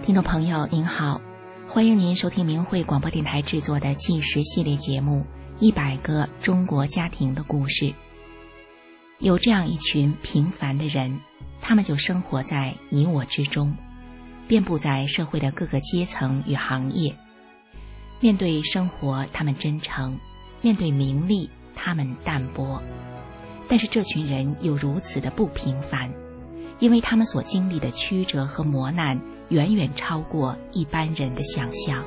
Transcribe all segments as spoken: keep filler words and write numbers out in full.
听众朋友您好，欢迎您收听明慧广播电台制作的纪实系列节目《一百个中国家庭的故事》。有这样一群平凡的人，他们就生活在你我之中，遍布在社会的各个阶层与行业。面对生活，他们真诚；面对名利，他们淡泊。但是这群人又如此的不平凡，因为他们所经历的曲折和磨难远远超过一般人的想象。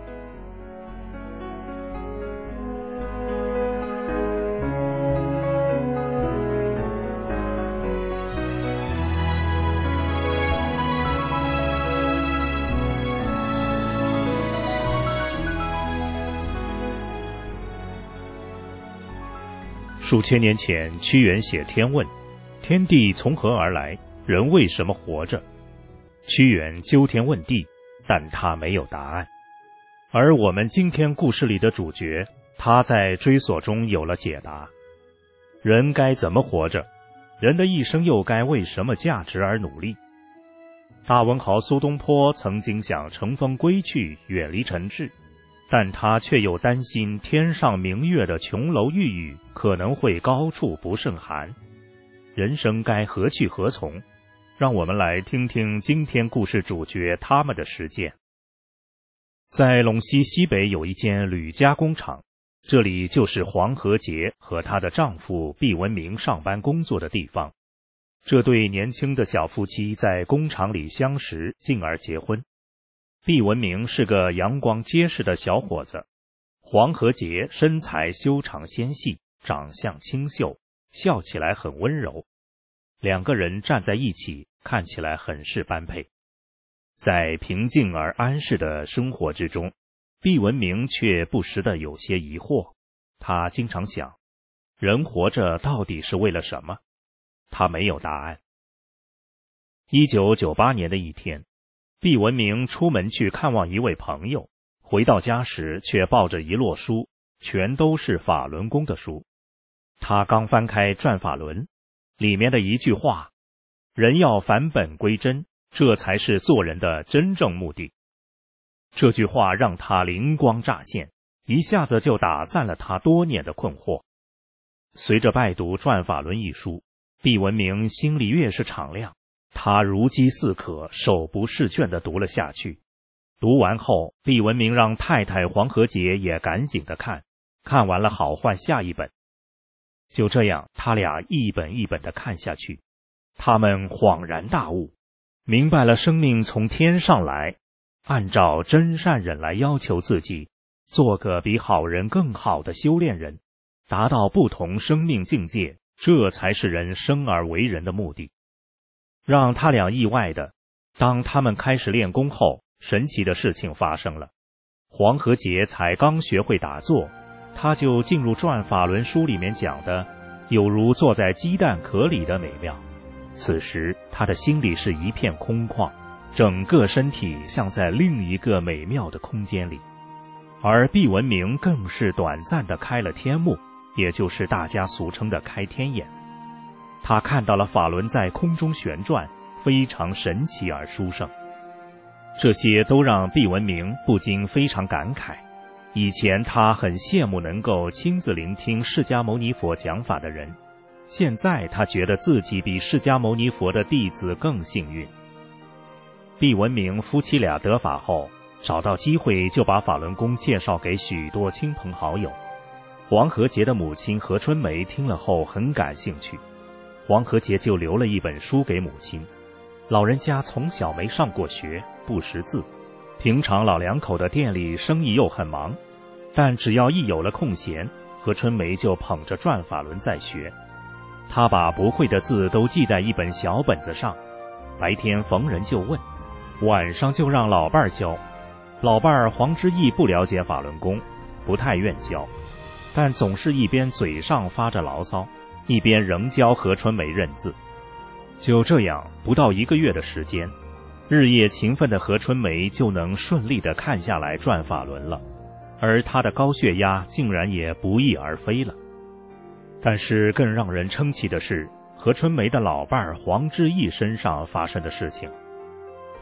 数千年前，屈原写《天问》，天地从何而来？人为什么活着？屈原究天问地，但他没有答案。而我们今天故事里的主角，他在追索中有了解答。人该怎么活着？人的一生又该为什么价值而努力？大文豪苏东坡曾经想乘风归去，远离尘世，但他却又担心天上明月的琼楼玉宇可能会高处不胜寒。人生该何去何从？让我们来听听今天故事主角他们的实践。在陇西西北有一间铝加工厂，这里就是黄和杰和她的丈夫毕文明上班工作的地方。这对年轻的小夫妻在工厂里相识，进而结婚。毕文明是个阳光结实的小伙子，黄和杰身材修长纤细，长相清秀，笑起来很温柔。两个人站在一起，看起来很是般配。在平静而安适的生活之中，毕文明却不时地有些疑惑。他经常想，人活着到底是为了什么？他没有答案。一九九八年的一天，毕文明出门去看望一位朋友，回到家时却抱着一摞书，全都是法轮功的书。他刚翻开转法轮，里面的一句话，人要返本归真，这才是做人的真正目的。这句话让他灵光乍现，一下子就打散了他多年的困惑。随着拜读转法轮一书，毕文明心里越是敞亮，他如饥似渴，手不释卷地读了下去。读完后，毕文明让太太黄和杰也赶紧地看，看完了好换下一本。就这样，他俩一本一本地看下去，他们恍然大悟，明白了生命从天上来，按照真善忍来要求自己，做个比好人更好的修炼人，达到不同生命境界，这才是人生而为人的目的。让他俩意外的，当他们开始练功后，神奇的事情发生了。黄和杰才刚学会打坐，他就进入转法轮书里面讲的有如坐在鸡蛋壳里的美妙。此时他的心里是一片空旷，整个身体像在另一个美妙的空间里。而毕文明更是短暂地开了天目，也就是大家俗称的开天眼。他看到了法轮在空中旋转，非常神奇而殊胜。这些都让毕文明不禁非常感慨。以前他很羡慕能够亲自聆听释迦牟尼佛讲法的人，现在他觉得自己比释迦牟尼佛的弟子更幸运。毕文明夫妻俩得法后，找到机会就把法轮功介绍给许多亲朋好友。黄和杰的母亲何春梅听了后很感兴趣，黄和杰就留了一本书给母亲。老人家从小没上过学，不识字，平常老两口的店里生意又很忙，但只要一有了空闲，何春梅就捧着转法轮在学。她把不会的字都记在一本小本子上，白天逢人就问，晚上就让老伴儿教。老伴儿黄之义不了解法轮功，不太愿教，但总是一边嘴上发着牢骚，一边仍教何春梅认字。就这样，不到一个月的时间，日夜勤奋的何春梅就能顺利地看下来转法轮了，而她的高血压竟然也不翼而飞了。但是更让人称奇的是，何春梅的老伴儿黄之义身上发生的事情。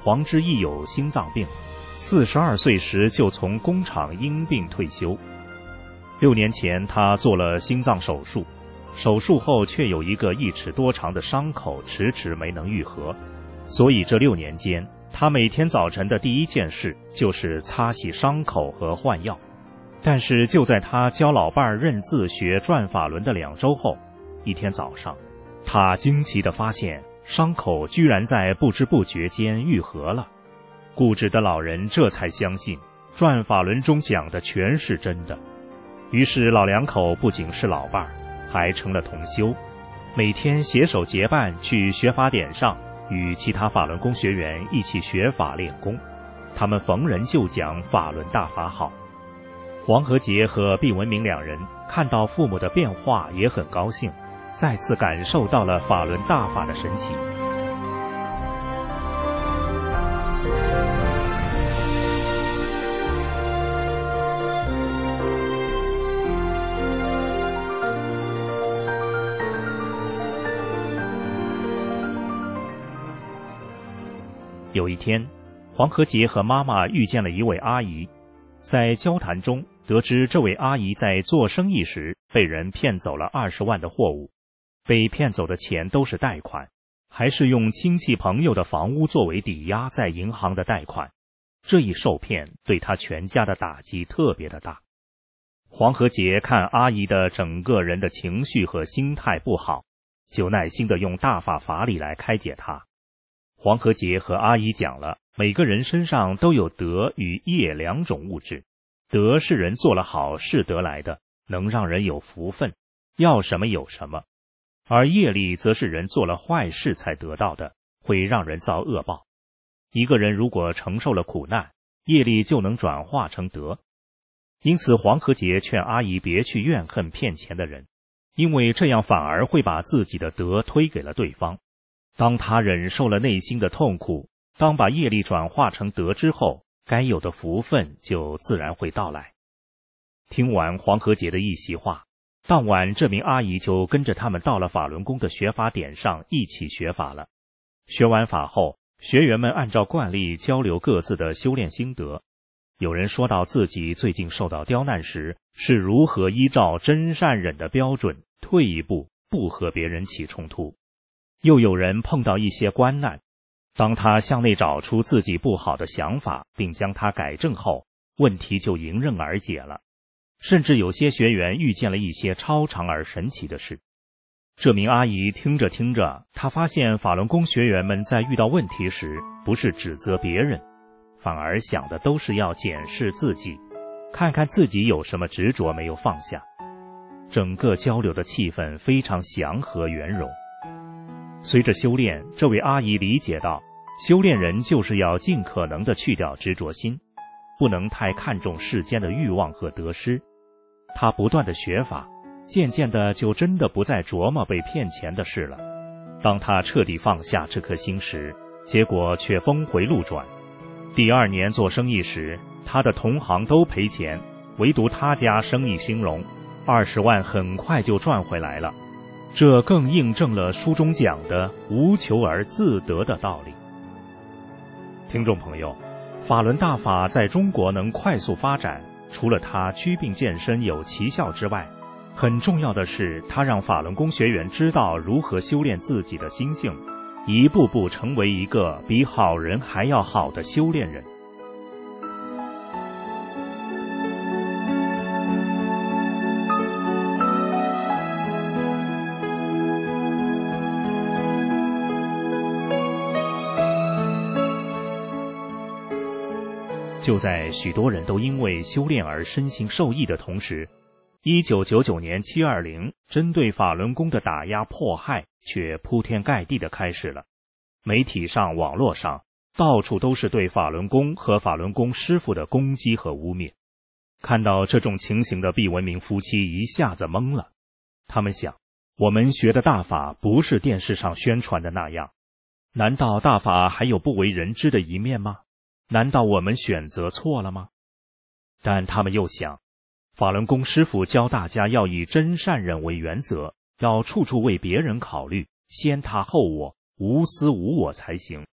黄之义有心脏病，四十二岁时就从工厂因病退休。六年前他做了心脏手术，手术后却有一个一尺多长的伤口迟迟没能愈合，所以这六年间他每天早晨的第一件事就是擦洗伤口和换药。但是就在他教老伴儿认字学转法轮的两周后，一天早上他惊奇地发现伤口居然在不知不觉间愈合了。固执的老人这才相信转法轮中讲的全是真的，于是老两口不仅是老伴儿，还成了同修，每天携手结伴去学法点上与其他法轮功学员一起学法练功。他们逢人就讲法轮大法好。黄和杰和毕文明两人看到父母的变化也很高兴，再次感受到了法轮大法的神奇。有一天，黄和杰和妈妈遇见了一位阿姨，在交谈中得知这位阿姨在做生意时被人骗走了二十万的货物，被骗走的钱都是贷款，还是用亲戚朋友的房屋作为抵押在银行的贷款。这一受骗对他全家的打击特别的大。黄和杰看阿姨的整个人的情绪和心态不好，就耐心地用大法法理来开解她。黄和杰和阿姨讲了每个人身上都有德与业两种物质，德是人做了好事得来的，能让人有福分，要什么有什么，而业力则是人做了坏事才得到的，会让人遭恶报。一个人如果承受了苦难，业力就能转化成德。因此黄和杰劝阿姨别去怨恨骗钱的人，因为这样反而会把自己的德推给了对方。当他忍受了内心的痛苦，当把业力转化成德之后，该有的福分就自然会到来。听完黄和杰的一席话，当晚这名阿姨就跟着他们到了法轮功的学法点上一起学法了。学完法后，学员们按照惯例交流各自的修炼心得。有人说到自己最近受到刁难时，是如何依照真善忍的标准退一步，不和别人起冲突。又有人碰到一些关难，当他向内找出自己不好的想法，并将它改正后，问题就迎刃而解了。甚至有些学员遇见了一些超常而神奇的事。这名阿姨听着听着，她发现法轮功学员们在遇到问题时，不是指责别人，反而想的都是要检视自己，看看自己有什么执着没有放下。整个交流的气氛非常祥和圆融。随着修炼，这位阿姨理解到，修炼人就是要尽可能地去掉执着心，不能太看重世间的欲望和得失。她不断地学法，渐渐的就真的不再琢磨被骗钱的事了。当她彻底放下这颗心时，结果却峰回路转。第二年做生意时，她的同行都赔钱，唯独她家生意兴隆，二十万很快就赚回来了。这更印证了书中讲的无求而自得的道理。听众朋友，法轮大法在中国能快速发展，除了它祛病健身有奇效之外，很重要的是它让法轮功学员知道如何修炼自己的心性，一步步成为一个比好人还要好的修炼人。就在许多人都因为修炼而身心受益的同时，一九九九年七二零针对法轮功的打压迫害却铺天盖地地开始了。媒体上、网络上到处都是对法轮功和法轮功师傅的攻击和污蔑。看到这种情形的毕文明夫妻一下子懵了。他们想，我们学的大法不是电视上宣传的那样，难道大法还有不为人知的一面吗？难道我们选择错了吗？但他们又想，法轮功师傅教大家要以真善忍为原则，要处处为别人考虑，先他后我，无私无我才行。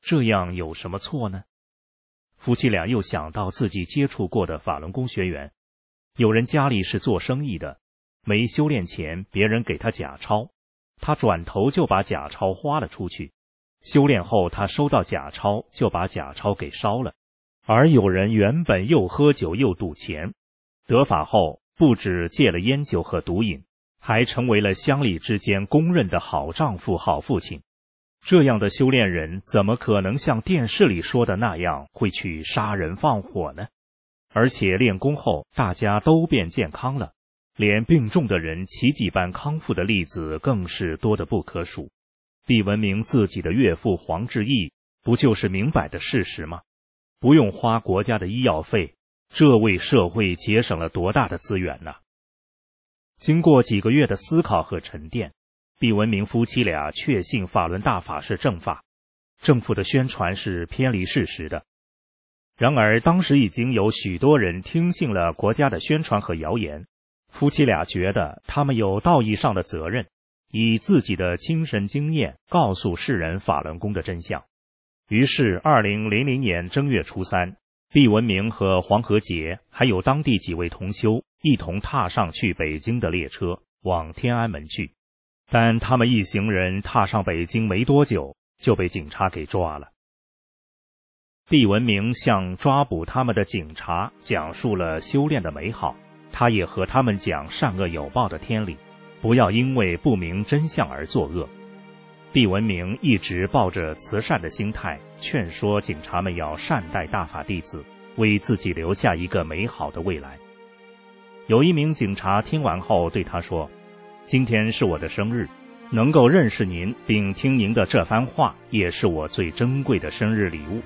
这样有什么错呢？夫妻俩又想到自己接触过的法轮功学员，有人家里是做生意的，没修炼前别人给他假钞，他转头就把假钞花了出去，修炼后他收到假钞就把假钞给烧了。而有人原本又喝酒又赌钱，得法后不止戒了烟酒和毒瘾，还成为了乡里之间公认的好丈夫好父亲。这样的修炼人怎么可能像电视里说的那样会去杀人放火呢？而且练功后大家都变健康了，连病重的人奇迹般康复的例子更是多得不可数。毕文明自己的岳父黄志义不就是明摆的事实吗？不用花国家的医药费，这为社会节省了多大的资源呢？经过几个月的思考和沉淀，毕文明夫妻俩确信法轮大法是正法，政府的宣传是偏离事实的。然而当时已经有许多人听信了国家的宣传和谣言，夫妻俩觉得他们有道义上的责任，以自己的亲身经验告诉世人法轮功的真相。于是二零零零年正月初三，毕文明和黄和杰还有当地几位同修一同踏上去北京的列车，往天安门去。但他们一行人踏上北京没多久，就被警察给抓了。毕文明向抓捕他们的警察讲述了修炼的美好，他也和他们讲善恶有报的天理，不要因为不明真相而作恶。毕文明一直抱着慈善的心态，劝说警察们要善待大法弟子，为自己留下一个美好的未来。有一名警察听完后对他说，今天是我的生日，能够认识您并听您的这番话，也是我最珍贵的生日礼物。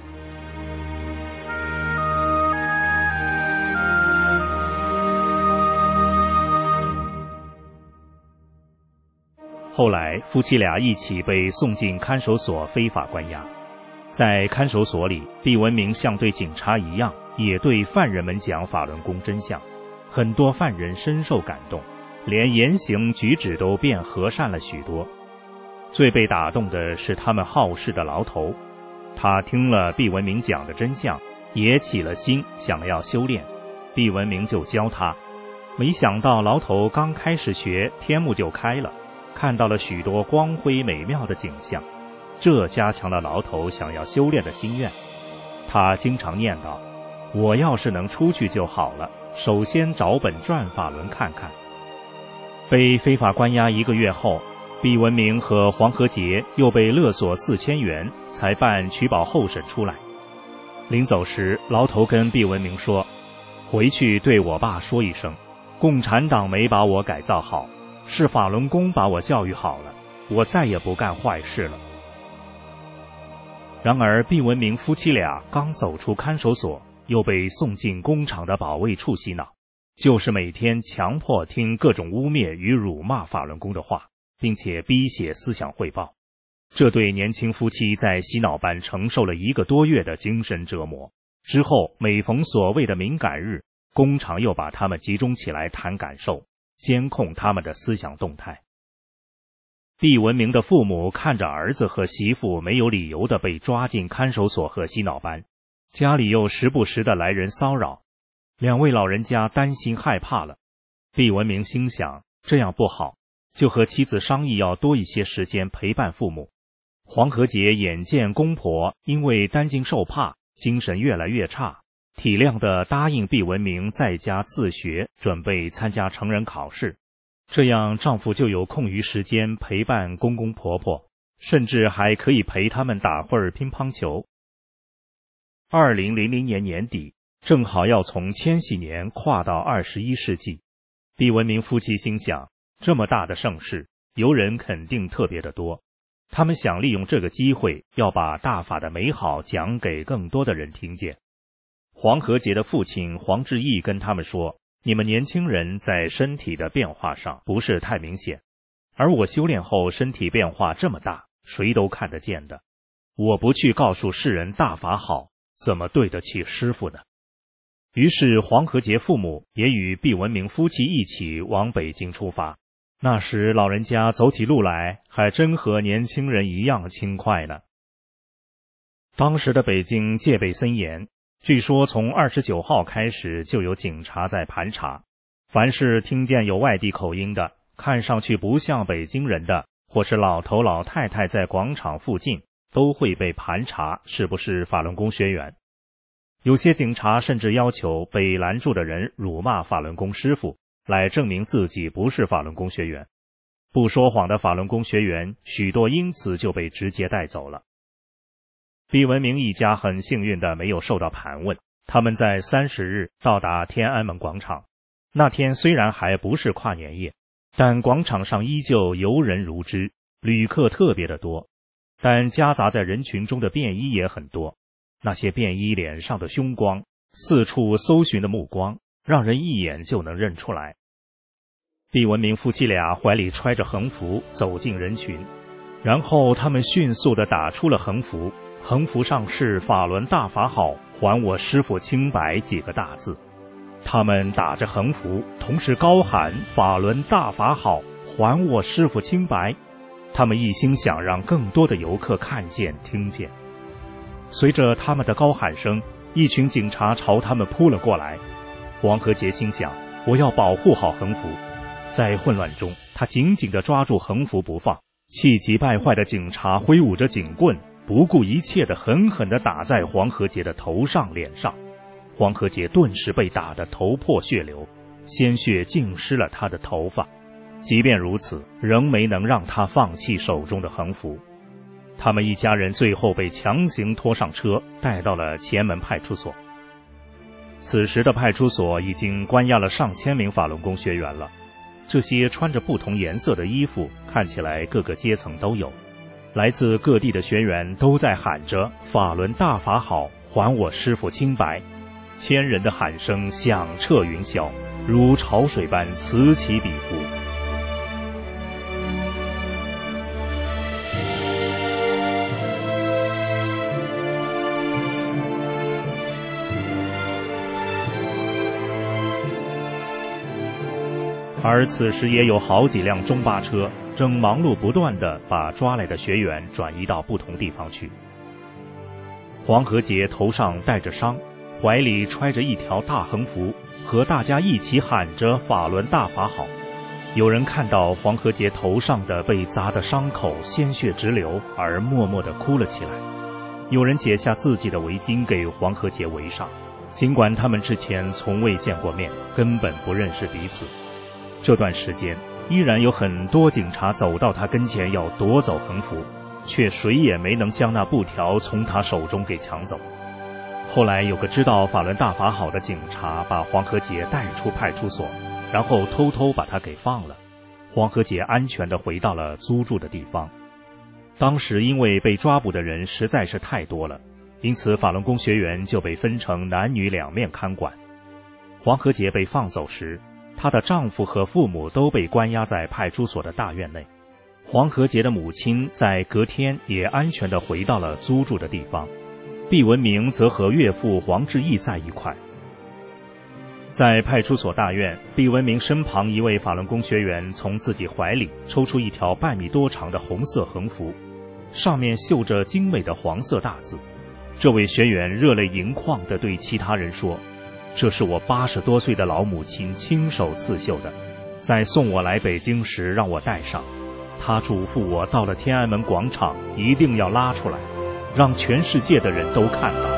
后来夫妻俩一起被送进看守所非法关押。在看守所里，毕文明像对警察一样，也对犯人们讲法轮功真相。很多犯人深受感动，连言行举止都变和善了许多。最被打动的是他们好事的牢头，他听了毕文明讲的真相，也起了心想要修炼，毕文明就教他。没想到牢头刚开始学，天幕就开了，看到了许多光辉美妙的景象，这加强了牢头想要修炼的心愿。他经常念叨，我要是能出去就好了，首先找本转法轮看看。被非法关押一个月后，毕文明和黄和杰又被勒索四千元，才办取保候审出来。临走时，牢头跟毕文明说，回去对我爸说一声，共产党没把我改造好，是法轮功把我教育好了，我再也不干坏事了。然而毕文明夫妻俩刚走出看守所，又被送进工厂的保卫处洗脑，就是每天强迫听各种污蔑与辱骂法轮功的话，并且逼写思想汇报。这对年轻夫妻在洗脑班承受了一个多月的精神折磨。之后每逢所谓的敏感日，工厂又把他们集中起来谈感受，监控他们的思想动态。毕文明的父母看着儿子和媳妇没有理由的被抓进看守所和洗脑班，家里又时不时的来人骚扰，两位老人家担心害怕了。毕文明心想，这样不好，就和妻子商议要多一些时间陪伴父母。黄和杰眼见公婆因为担惊受怕，精神越来越差，体谅地答应毕文明在家自学，准备参加成人考试，这样丈夫就有空余时间陪伴公公婆婆，甚至还可以陪他们打会儿乒乓球。二零零零年年底，正好要从千禧年跨到二十一世纪，毕文明夫妻心想，这么大的盛世，游人肯定特别的多，他们想利用这个机会，要把大法的美好讲给更多的人听见。黄和杰的父亲黄志义跟他们说，你们年轻人在身体的变化上不是太明显，而我修炼后身体变化这么大，谁都看得见的，我不去告诉世人大法好，怎么对得起师父呢？于是黄和杰父母也与毕文明夫妻一起往北京出发。那时老人家走起路来还真和年轻人一样轻快呢。 当时的北京戒备森严，据说从二十九号开始就有警察在盘查，凡是听见有外地口音的，看上去不像北京人的，或是老头老太太在广场附近，都会被盘查是不是法轮功学员。有些警察甚至要求被拦住的人辱骂法轮功师傅，来证明自己不是法轮功学员。不说谎的法轮功学员许多因此就被直接带走了。毕文明一家很幸运的没有受到盘问，他们在三十日到达天安门广场。那天虽然还不是跨年夜，但广场上依旧游人如织，旅客特别的多，但夹杂在人群中的便衣也很多。那些便衣脸上的凶光，四处搜寻的目光，让人一眼就能认出来。毕文明夫妻俩怀里揣着横幅走进人群，然后他们迅速地打出了横幅，横幅上是法轮大法好，还我师父清白几个大字。他们打着横幅，同时高喊法轮大法好，还我师父清白。他们一心想让更多的游客看见听见。随着他们的高喊声，一群警察朝他们扑了过来。黄和杰心想，我要保护好横幅。在混乱中，他紧紧地抓住横幅不放。气急败坏的警察挥舞着警棍，不顾一切地狠狠地打在黄和杰的头上脸上。黄和杰顿时被打得头破血流，鲜血浸湿了他的头发。即便如此，仍没能让他放弃手中的横幅。他们一家人最后被强行拖上车，带到了前门派出所。此时的派出所已经关押了上千名法轮功学员了，这些穿着不同颜色的衣服，看起来各个阶层都有。来自各地的学员都在喊着法轮大法好，还我师父清白。千人的喊声响彻云霄，如潮水般此起彼伏。而此时也有好几辆中巴车正忙碌不断地把抓来的学员转移到不同地方去。黄和杰头上带着伤，怀里揣着一条大横幅，和大家一起喊着法轮大法好。有人看到黄和杰头上的被砸的伤口鲜血直流，而默默地哭了起来。有人解下自己的围巾给黄和杰围上，尽管他们之前从未见过面，根本不认识彼此。这段时间依然有很多警察走到他跟前要夺走横幅，却谁也没能将那布条从他手中给抢走。后来有个知道法轮大法好的警察把黄和杰带出派出所，然后偷偷把他给放了。黄和杰安全地回到了租住的地方。当时因为被抓捕的人实在是太多了，因此法轮功学员就被分成男女两面看管。黄和杰被放走时，她的丈夫和父母都被关押在派出所的大院内。黄和杰的母亲在隔天也安全地回到了租住的地方。毕文明则和岳父黄志义在一块。在派出所大院，毕文明身旁一位法轮功学员从自己怀里抽出一条半米多长的红色横幅，上面绣着精美的黄色大字。这位学员热泪盈眶地对其他人说，这是我八十多岁的老母亲亲手刺绣的，在送我来北京时让我带上。她嘱咐我到了天安门广场一定要拉出来，让全世界的人都看到。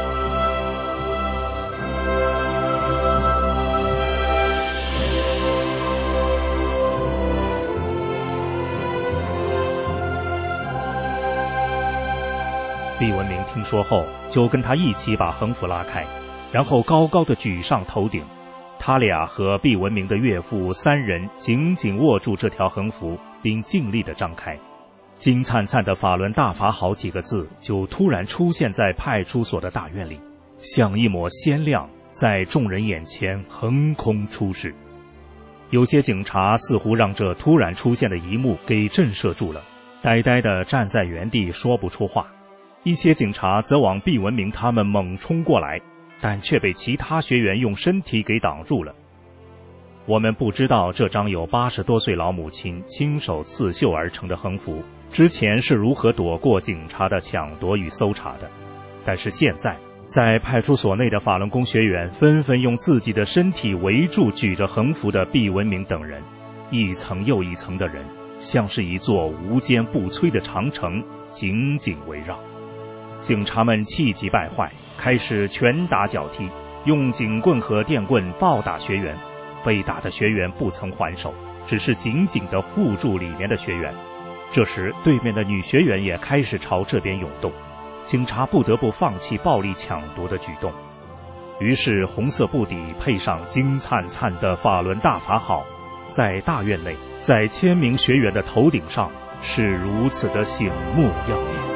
毕文明听说后，就跟他一起把横幅拉开，然后高高的举上头顶。他俩和毕文明的岳父三人紧紧握住这条横幅，并尽力地张开。金灿灿的法轮大法好几个字就突然出现在派出所的大院里，像一抹鲜亮，在众人眼前横空出世。有些警察似乎让这突然出现的一幕给震慑住了，呆呆地站在原地说不出话。一些警察则往毕文明他们猛冲过来，但却被其他学员用身体给挡住了。我们不知道这张有八十多岁老母亲亲手刺绣而成的横幅之前是如何躲过警察的抢夺与搜查的。 但是现在，在派出所内的法轮功学员纷纷用自己的身体围住举着横幅的毕文明等人，一层又一层的人，像是一座无坚不摧的长城，紧紧围绕。警察们气急败坏，开始拳打脚踢，用警棍和电棍暴打学员。被打的学员不曾还手，只是紧紧地护住里面的学员。这时，对面的女学员也开始朝这边涌动，警察不得不放弃暴力抢夺的举动。于是，红色布底配上金灿灿的法轮大法好，在大院内，在千名学员的头顶上，是如此的醒目耀眼。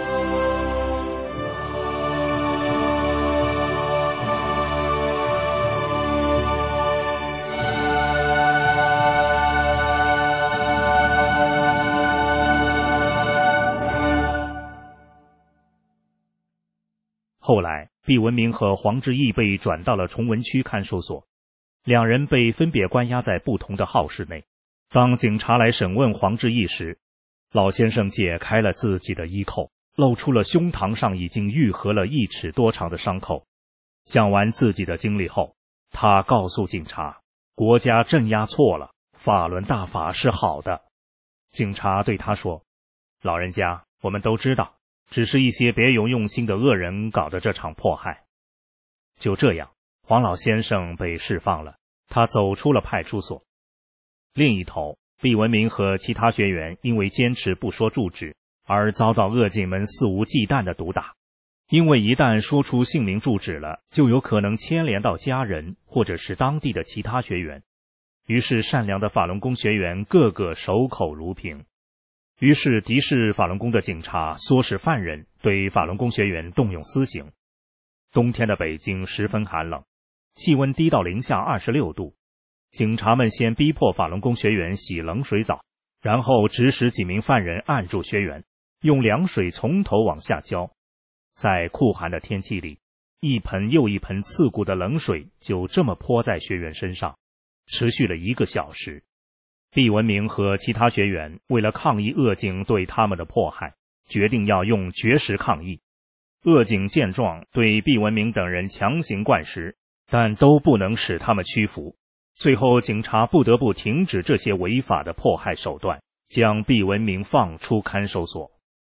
后来，毕文明和黄志毅被转到了崇文区看守所，两人被分别关押在不同的号室内。当警察来审问黄志毅时，老先生解开了自己的衣扣，露出了胸膛上已经愈合了一尺多长的伤口。讲完自己的经历后，他告诉警察，国家镇压错了，法轮大法是好的。警察对他说，老人家，我们都知道，只是一些别有用心的恶人搞的这场迫害。就这样，黄老先生被释放了，他走出了派出所。另一头，毕文明和其他学员因为坚持不说住址，而遭到恶警们肆无忌惮的毒打。因为一旦说出姓名住址了，就有可能牵连到家人或者是当地的其他学员。于是善良的法轮功学员个个守口如瓶。于是敌视法轮功的警察唆使犯人对法轮功学员动用私刑。冬天的北京十分寒冷，气温低到零下二十六度。警察们先逼迫法轮功学员洗冷水澡，然后指使几名犯人按住学员，用凉水从头往下浇。在酷寒的天气里，一盆又一盆刺骨的冷水就这么泼在学员身上，持续了一个小时。毕文明和其他学员为了抗议恶警对他们的迫害，决定要用绝食抗议。恶警见状，对毕文明等人强行灌食，但都不能使他们屈服。最后，警察不得不停止这些违法的迫害手段，将毕文明放出看守所。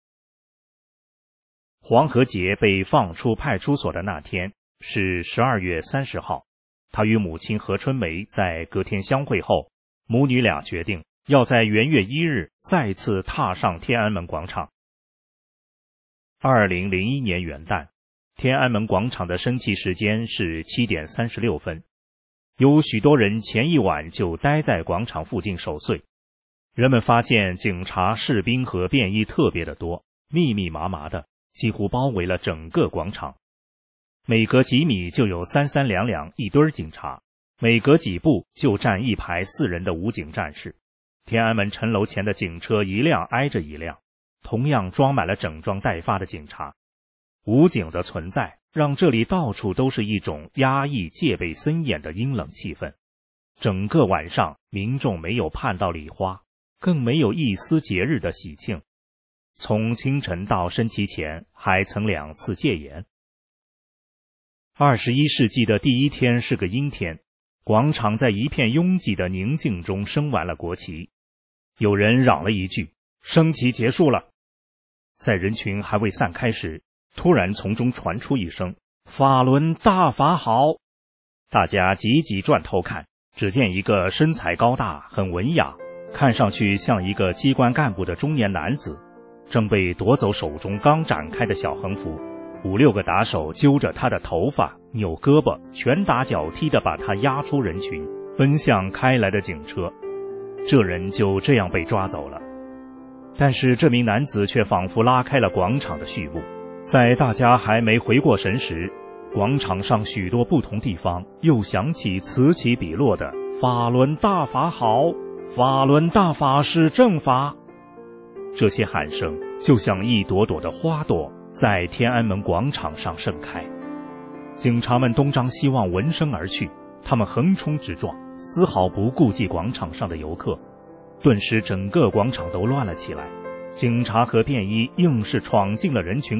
黄和杰被放出派出所的那天是十二月三十号，他与母亲何春梅在隔天相会后，母女俩决定要在元月一日再次踏上天安门广场。二零零一年元旦，天安门广场的升旗时间是七点三十六分。有许多人前一晚就待在广场附近守岁。人们发现警察、士兵和便衣特别的多，密密麻麻的，几乎包围了整个广场。每隔几米就有三三两两一堆警察，每隔几步就站一排四人的武警战士。天安门城楼前的警车一辆挨着一辆，同样装满了整装待发的警察。武警的存在让这里到处都是一种压抑、戒备森严的阴冷气氛。整个晚上，民众没有盼到礼花，更没有一丝节日的喜庆。从清晨到升旗前，还曾两次戒严。二十一世纪的第一天是个阴天，广场在一片拥挤的宁静中升完了国旗。有人嚷了一句：“升旗结束了。”在人群还未散开时，突然从中传出一声：“法轮大法好！”大家急急转头看，只见一个身材高大、很文雅，看上去像一个机关干部的中年男子，正被夺走手中刚展开的小横幅。五六个打手揪着他的头发，扭胳膊，拳打脚踢地把他压出人群，奔向开来的警车。这人就这样被抓走了。但是这名男子却仿佛拉开了广场的序幕。在大家还没回过神时，广场上许多不同地方又响起此起彼落的法轮大法好，法轮大法是正法。这些喊声就像一朵朵的花朵在天安门广场上盛开。警察们东张西望，闻声而去，他们横冲直撞，丝毫不顾及广场上的游客。顿时整个广场都乱了起来，警察和便衣硬是闯进了人群里，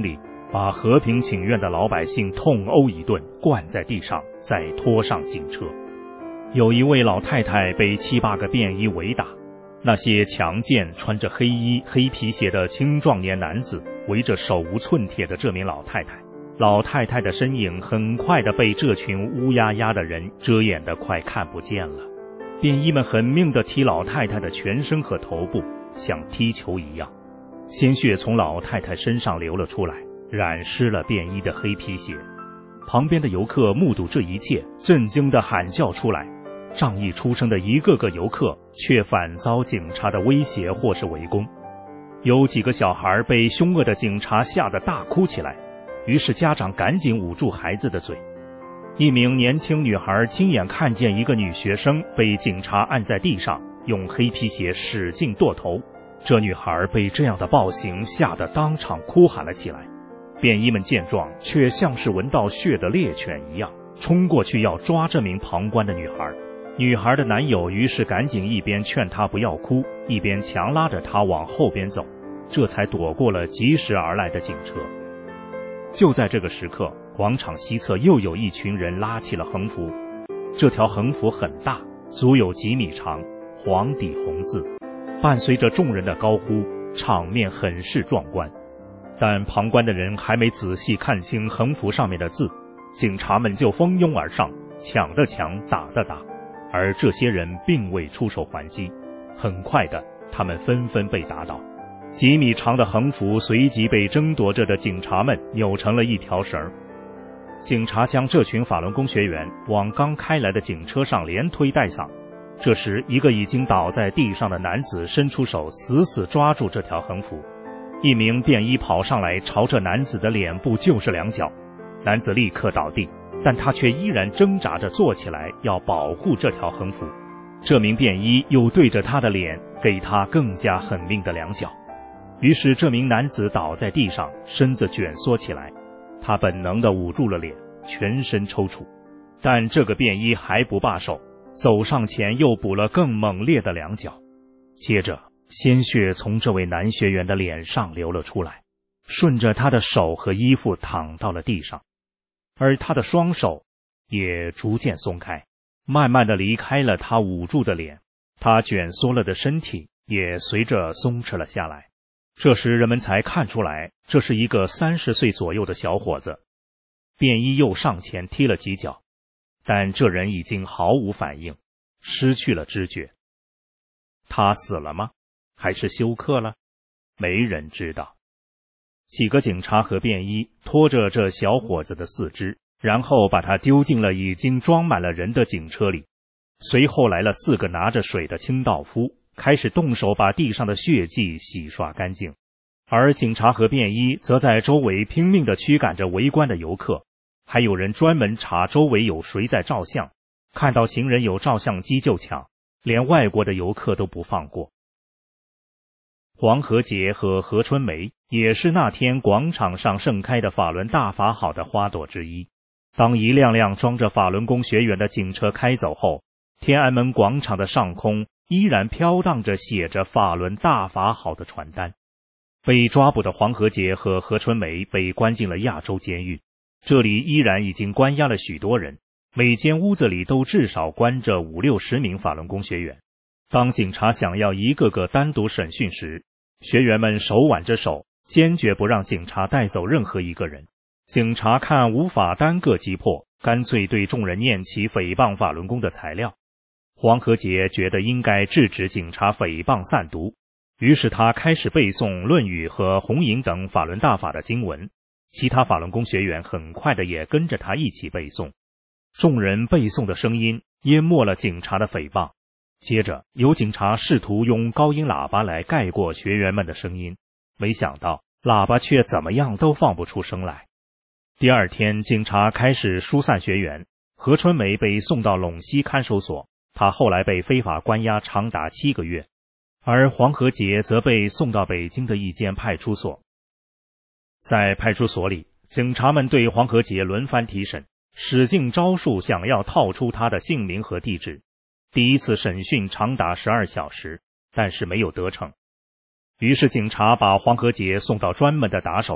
把和平请愿的老百姓痛殴一顿，灌在地上，再拖上警车。有一位老太太被七八个便衣围打，那些强健穿着黑衣黑皮鞋的青壮年男子围着手无寸铁的这名老太太，老太太的身影很快地被这群乌压压的人遮掩得快看不见了。便衣们狠命地踢老太太的全身和头部，像踢球一样，鲜血从老太太身上流了出来，染湿了便衣的黑皮鞋。旁边的游客目睹这一切，震惊地喊叫出来。仗义出身的一个个游客却反遭警察的威胁或是围攻。有几个小孩被凶恶的警察吓得大哭起来，于是家长赶紧捂住孩子的嘴。一名年轻女孩亲眼看见一个女学生被警察按在地上，用黑皮鞋使劲跺头。这女孩被这样的暴行吓得当场哭喊了起来。便衣们见状，却像是闻到血的猎犬一样，冲过去要抓这名旁观的女孩。女孩的男友于是赶紧一边劝她不要哭，一边强拉着她往后边走，这才躲过了及时而来的警车。就在这个时刻，广场西侧又有一群人拉起了横幅。这条横幅很大，足有几米长，黄底红字，伴随着众人的高呼，场面很是壮观。但旁观的人还没仔细看清横幅上面的字，警察们就蜂拥而上，抢的抢，打的打。而这些人并未出手还击，很快的，他们纷纷被打倒。几米长的横幅随即被争夺着的警察们扭成了一条绳。警察将这群法轮功学员往刚开来的警车上连推带搡。这时，一个已经倒在地上的男子伸出手，死死抓住这条横幅。一名便衣跑上来，朝着男子的脸部就是两脚，男子立刻倒地。但他却依然挣扎着坐起来，要保护这条横幅。这名便衣又对着他的脸给他更加狠命的两脚。于是这名男子倒在地上，身子卷缩起来，他本能地捂住了脸，全身抽搐。但这个便衣还不罢手，走上前又补了更猛烈的两脚。接着鲜血从这位男学员的脸上流了出来，顺着他的手和衣服淌到了地上。而他的双手也逐渐松开，慢慢地离开了他捂住的脸，他卷缩了的身体也随着松弛了下来。这时人们才看出来，这是一个三十岁左右的小伙子。便衣又上前踢了几脚，但这人已经毫无反应，失去了知觉。他死了吗？还是休克了？没人知道。几个警察和便衣拖着这小伙子的四肢，然后把他丢进了已经装满了人的警车里。随后来了四个拿着水的清道夫，开始动手把地上的血迹洗刷干净。而警察和便衣则在周围拼命地驱赶着围观的游客，还有人专门查周围有谁在照相，看到行人有照相机就抢，连外国的游客都不放过。黄河节和何春梅也是那天广场上盛开的法轮大法好的花朵之一。当一辆辆装着法轮功学员的警车开走后，天安门广场的上空依然飘荡着写着法轮大法好的传单。被抓捕的黄河节和何春梅被关进了亚洲监狱，这里依然已经关押了许多人，每间屋子里都至少关着五六十名法轮功学员。当警察想要一个个单独审讯时，学员们手挽着手，坚决不让警察带走任何一个人。警察看无法单个击破，干脆对众人念起诽谤法轮功的材料。黄河节觉得应该制止警察诽谤散毒，于是他开始背诵《论语》和《红影》等法轮大法的经文，其他法轮功学员很快的也跟着他一起背诵。众人背诵的声音淹没了警察的诽谤。接着有警察试图用高音喇叭来盖过学员们的声音，没想到喇叭却怎么样都放不出声来。第二天，警察开始疏散学员，何春梅被送到陇西看守所，她后来被非法关押长达七个月，而黄河节则被送到北京的一间派出所。在派出所里，警察们对黄河节轮番提审，使尽招数想要套出他的姓名和地址。第一次审讯长达十二小时，但是没有得逞。于是警察把黄河节送到专门的打手那，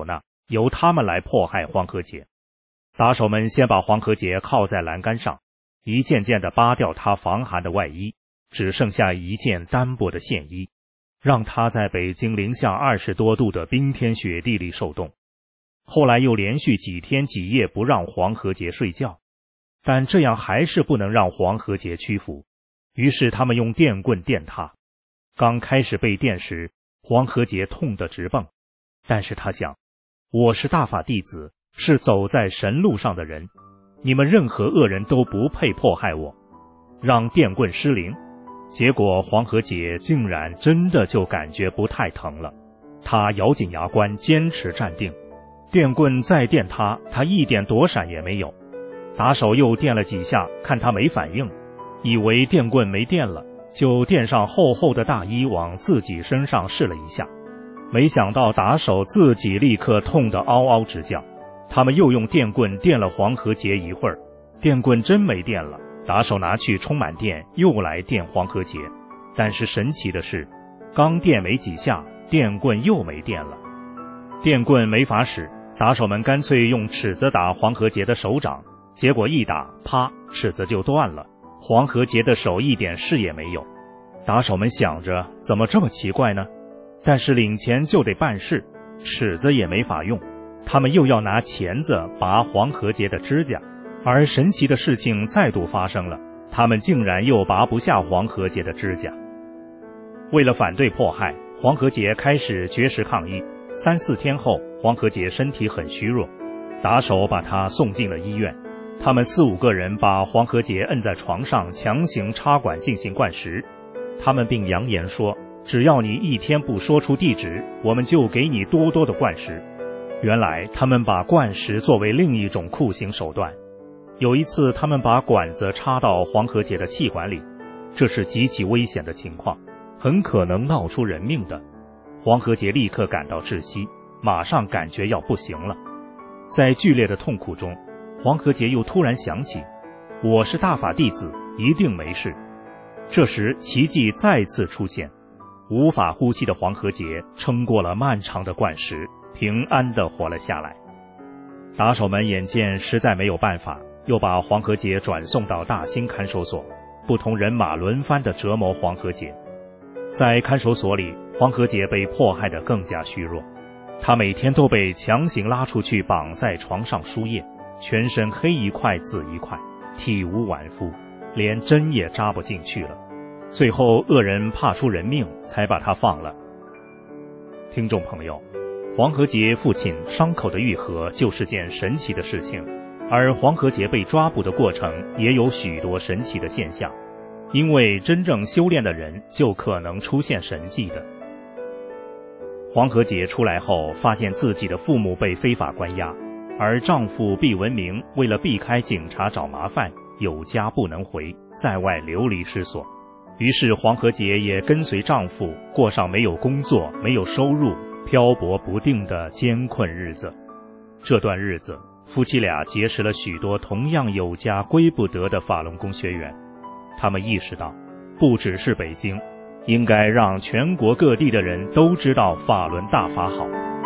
由他们来迫害黄河节。打手们先把黄河节铐在栏杆上，一件件地扒掉他防寒的外衣，只剩下一件单薄的线衣，让他在北京零下二十多度的冰天雪地里受冻。后来又连续几天几夜不让黄河节睡觉，但这样还是不能让黄河节屈服，于是他们用电棍电他。刚开始被电时，黄河节痛得直蹦，但是他想，我是大法弟子，是走在神路上的人，你们任何恶人都不配迫害我，让电棍失灵。结果黄河节竟然真的就感觉不太疼了，他咬紧牙关坚持站定，电棍再电他，他一点躲闪也没有。打手又电了几下，看他没反应，以为电棍没电了，就垫上厚厚的大衣往自己身上试了一下，没想到打手自己立刻痛得嗷嗷直叫。他们又用电棍电了黄河节一会儿，电棍真没电了，打手拿去充满电，又来电黄河节。但是神奇的是，刚电没几下，电棍又没电了。电棍没法使，打手们干脆用尺子打黄河节的手掌，结果一打，啪，尺子就断了，黄河节的手一点事也没有。打手们想着，怎么这么奇怪呢？但是领钱就得办事，尺子也没法用，他们又要拿钳子拔黄河节的指甲。而神奇的事情再度发生了，他们竟然又拔不下黄河节的指甲。为了反对迫害，黄河节开始绝食抗议。三四天后，黄河节身体很虚弱，打手把他送进了医院。他们四五个人把黄河节摁在床上，强行插管进行灌食。他们并扬言说，只要你一天不说出地址，我们就给你多多的灌食。原来他们把灌食作为另一种酷刑手段。有一次，他们把管子插到黄河节的气管里，这是极其危险的情况，很可能闹出人命的。黄河节立刻感到窒息，马上感觉要不行了。在剧烈的痛苦中，黄河节又突然想起，我是大法弟子，一定没事。这时奇迹再次出现，无法呼吸的黄河节撑过了漫长的灌食，平安地活了下来。打手们眼见实在没有办法，又把黄河节转送到大兴看守所，不同人马轮番地折磨黄河节。在看守所里，黄河节被迫害得更加虚弱，他每天都被强行拉出去绑在床上输液，全身黑一块紫一块，体无完肤，连针也扎不进去了。最后恶人怕出人命，才把他放了。听众朋友，黄河节父亲伤口的愈合就是件神奇的事情，而黄河节被抓捕的过程也有许多神奇的现象，因为真正修炼的人就可能出现神迹的。黄河节出来后，发现自己的父母被非法关押，而丈夫毕文明为了避开警察找麻烦，有家不能回，在外流离失所。于是黄河节也跟随丈夫过上没有工作、没有收入、漂泊不定的艰困日子。这段日子，夫妻俩结识了许多同样有家归不得的法轮功学员。他们意识到，不只是北京，应该让全国各地的人都知道法轮大法好。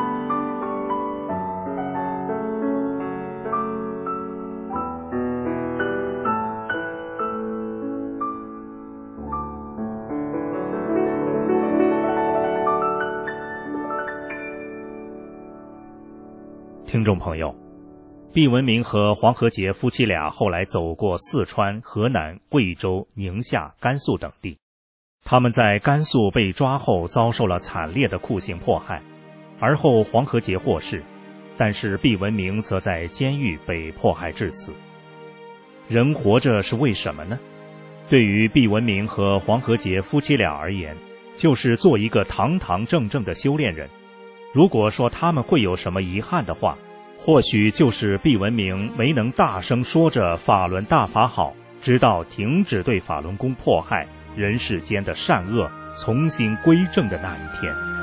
听众朋友，毕文明和黄河节夫妻俩后来走过四川、河南、贵州、宁夏、甘肃等地。他们在甘肃被抓后遭受了惨烈的酷刑迫害，而后黄河节获释，但是毕文明则在监狱被迫害致死。人活着是为什么呢？对于毕文明和黄河节夫妻俩而言，就是做一个堂堂正正的修炼人。如果说他们会有什么遗憾的话，或许就是毕文明没能大声说着法轮大法好，直到停止对法轮功迫害，人世间的善恶重新归正的那一天。